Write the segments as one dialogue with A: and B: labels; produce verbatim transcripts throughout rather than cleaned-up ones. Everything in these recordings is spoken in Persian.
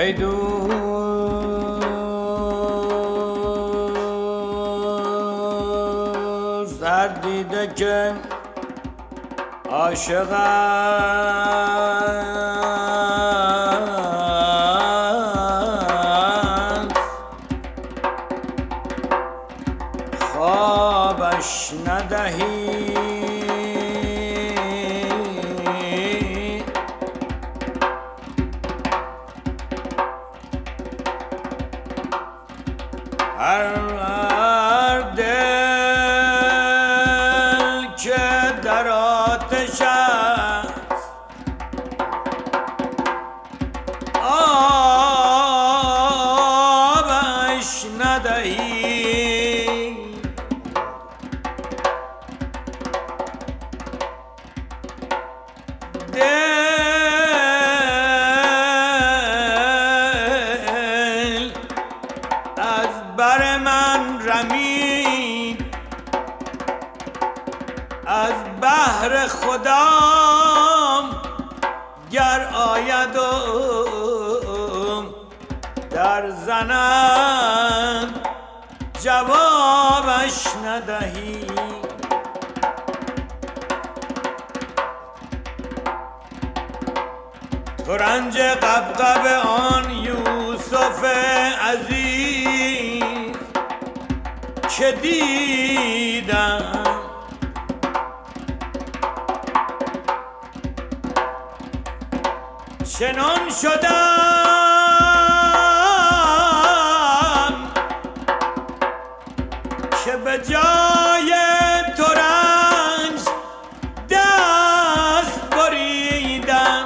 A: ای دوست هر دیده که عاشق است خوابش ندهی هر دل که در آتش است آبش ندهی دل از بر من رمید از بحر خدام گر آید و در زنم جوابش ندهی تو رنج قبقب آن یوسف عزیز که دیدم چنان شدم که به جای تو رنج دست بریدم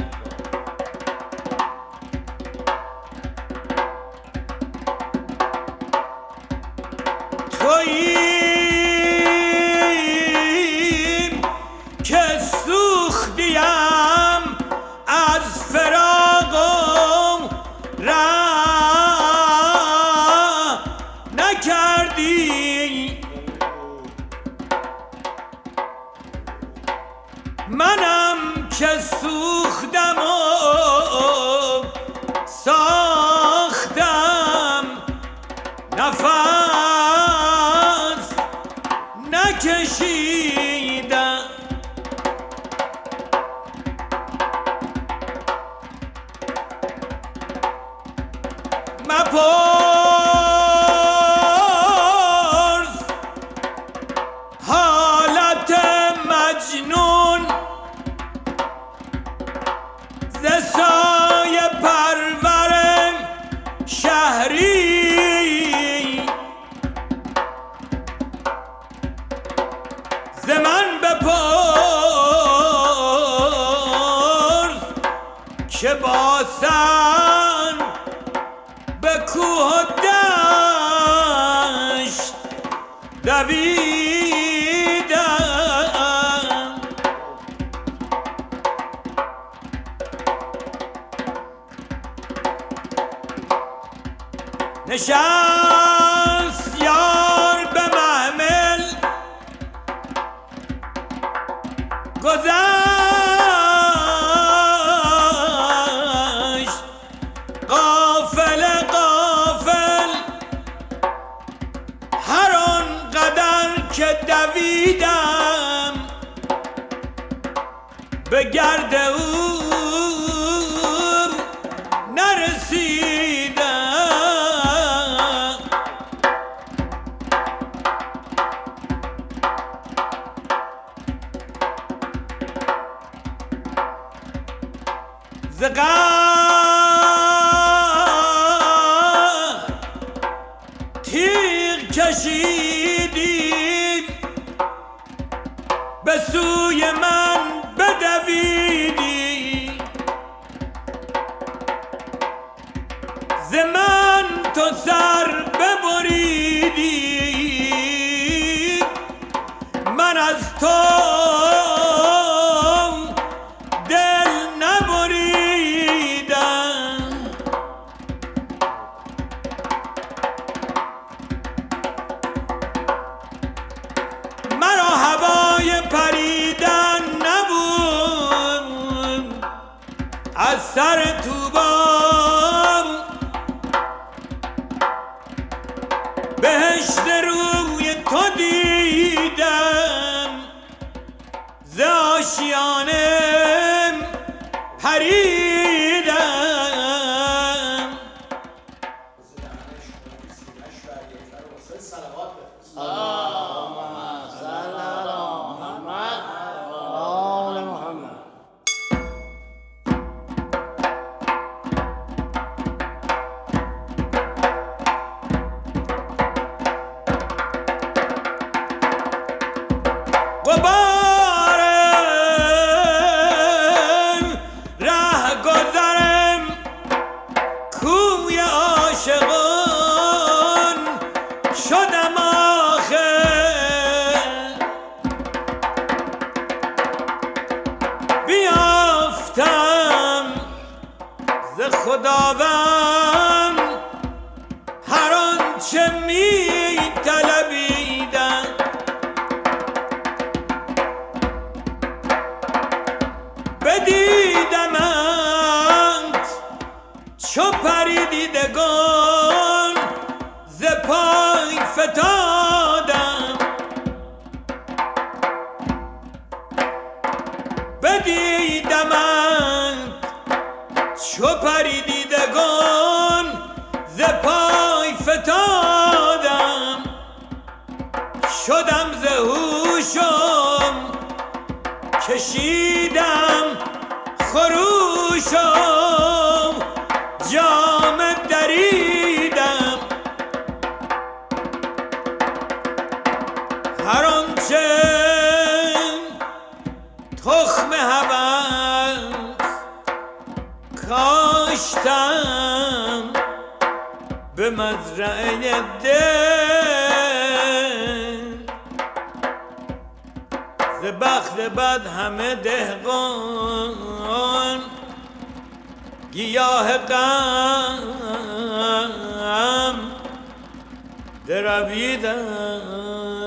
A: توییم که سوختیم از فراقم راه نکردی منم که سوختم و ساختم نفس نکشیدم مپرس حالت مجنون ز سایه پرور شهری ز من بپرس که با سن به کوه و دشت دویدم نشست یار به محمل گذشت غافل غافل هر آن قدر که دویدم به گرد او نرسیدم ز قهر تیغ کشیدیم به سوی من بدویدی ز من تو سر ببریدی من از تو دل نبریدم مرا هوای پریدن نبود از سر طوبا
B: اللهم صل على محمد و آل محمد.
A: غبار ره گذرم کوی عاشقان شدم آخر، بیافتم ز خداوند هر آنچه می طلبیدم، بدیدمت چو پری دیدگان ز پای فتادم، بدیدمت چو پری دیدگان ز پای فتادم، شدم ز هوشم کشیدم خروشم جام دریدم، هر آنچه تخم هوس کاشتم به مزرعه دل، ز بخت بد همه دهقان گیاه غم درویدن.